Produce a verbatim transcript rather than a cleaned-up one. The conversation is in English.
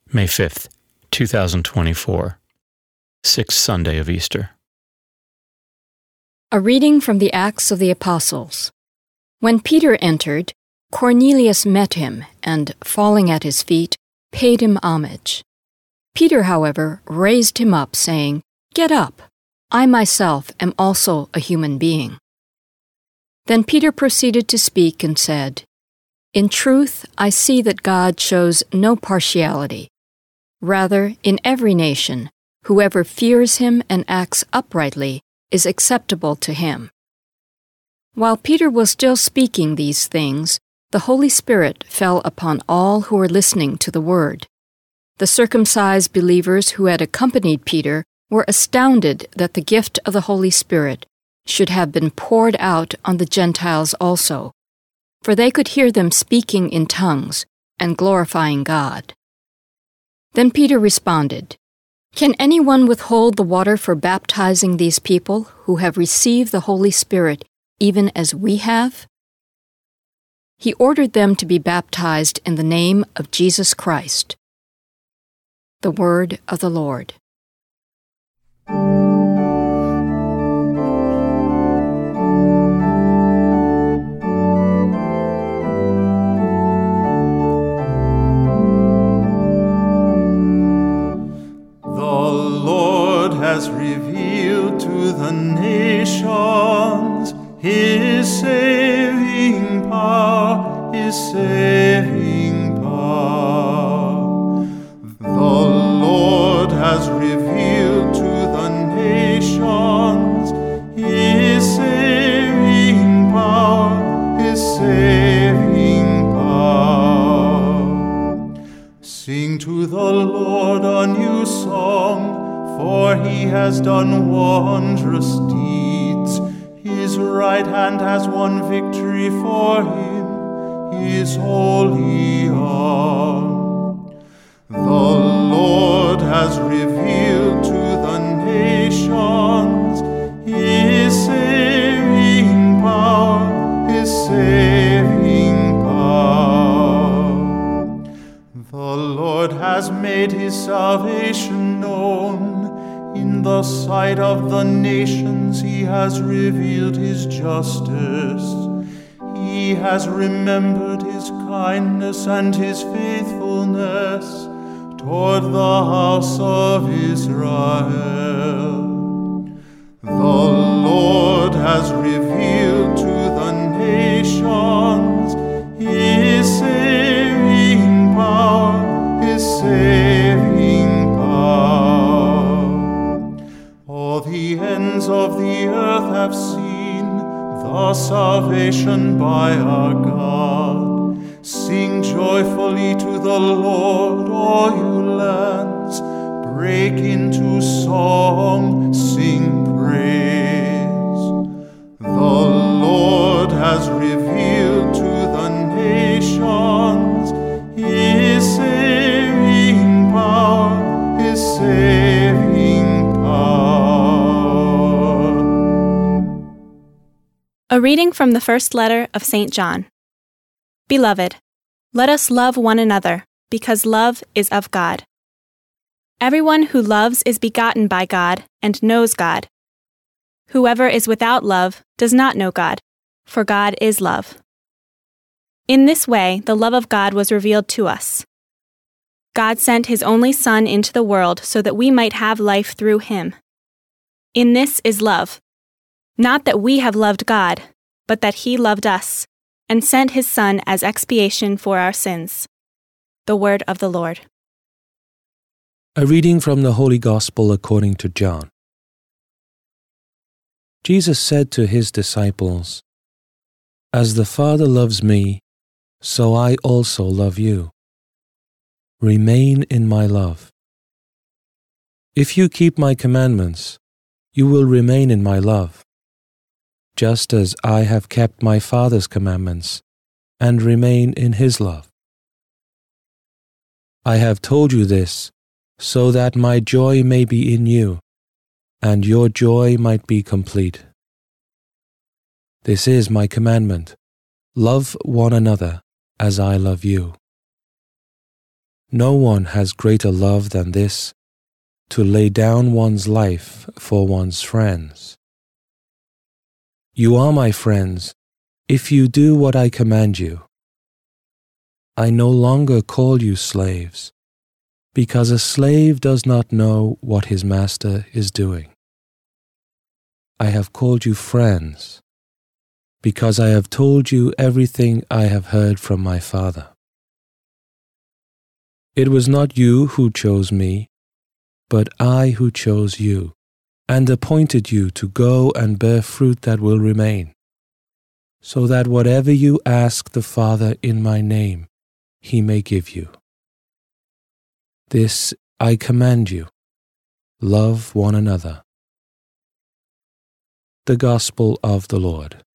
May fifth, two thousand twenty-four, sixth Sunday of Easter. A reading from the Acts of the Apostles. When Peter entered, Cornelius met him and, falling at his feet, paid him homage. Peter, however, raised him up, saying, "Get up! I myself am also a human being." Then Peter proceeded to speak and said, "In truth, I see that God shows no partiality. Rather, in every nation, whoever fears him and acts uprightly is acceptable to him." While Peter was still speaking these things, the Holy Spirit fell upon all who were listening to the word. The circumcised believers who had accompanied Peter were astounded that the gift of the Holy Spirit should have been poured out on the Gentiles also, for they could hear them speaking in tongues and glorifying God. Then Peter responded, "Can anyone withhold the water for baptizing these people who have received the Holy Spirit even as we have?" He ordered them to be baptized in the name of Jesus Christ. The word of the Lord. Has revealed to the nations his saving power, his saving power. The Lord has revealed to the nations his saving power, his saving power. Sing to the Lord a new song, for he has done wondrous deeds. His right hand has won victory for him, his holy arm. The Lord has revealed to the nations his saving power, his saving power. The Lord has made his salvation known. In the sight of the nations he has revealed his justice. He has remembered his kindness and his faithfulness toward the house of Israel. The Lord has revealed to the nations his saving power, his saving power. All the ends of the earth have seen the salvation by our God. Sing joyfully to the Lord, all you lands. Break into song, sing praise. The Lord has revealed to the nations his saving power, his saving power. A reading from the first letter of Saint John. Beloved, let us love one another, because love is of God. Everyone who loves is begotten by God and knows God. Whoever is without love does not know God, for God is love. In this way, the love of God was revealed to us. God sent his only Son into the world so that we might have life through him. In this is love. Not that we have loved God, but that he loved us, and sent his Son as expiation for our sins. The word of the Lord. A reading from the Holy Gospel according to John. Jesus said to his disciples, "As the Father loves me, so I also love you. Remain in my love. If you keep my commandments, you will remain in my love, just as I have kept my Father's commandments and remain in his love. I have told you this so that my joy may be in you, and your joy might be complete. This is my commandment: love one another as I love you. No one has greater love than this, to lay down one's life for one's friends. You are my friends if you do what I command you. I no longer call you slaves, because a slave does not know what his master is doing. I have called you friends, because I have told you everything I have heard from my Father. It was not you who chose me, but I who chose you, and appointed you to go and bear fruit that will remain, so that whatever you ask the Father in my name, he may give you. This I command you, love one another. The Gospel of the Lord.